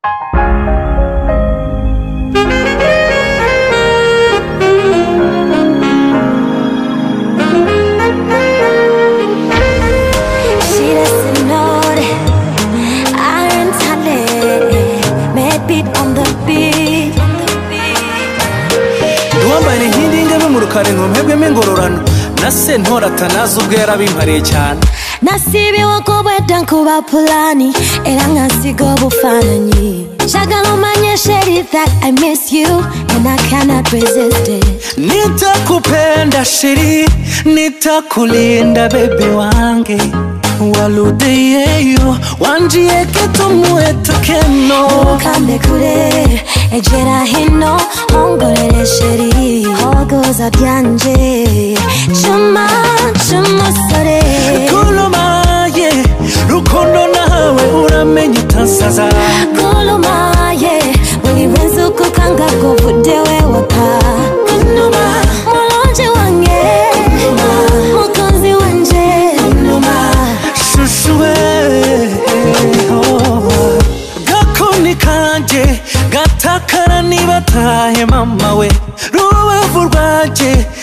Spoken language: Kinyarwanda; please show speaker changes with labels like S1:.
S1: Mwebwe mengororano nase ntoratanaza ubwera bimpariye cyane
S2: nasibiwe kubweda nkuba plani era ngasiga obufaananyi njagala omanye sheri that I miss you and I cannot resist it.
S1: Nitakupenda sheri, nitakulinda bebe wange waludeyeyo wanjiye ketumwete keno
S2: ukande kure ejera hino ongorere sheri hogoza byanje chuma sore
S1: kulumaye rukondo nawe uramenye utasaza
S2: kulumaye buri wese ukukanga kuvudewe waka kunuma mulonje wange mukozi wanje kunuma
S1: shushuwe gakoni kanje gatakara nibatahe mama we rubavu rwaje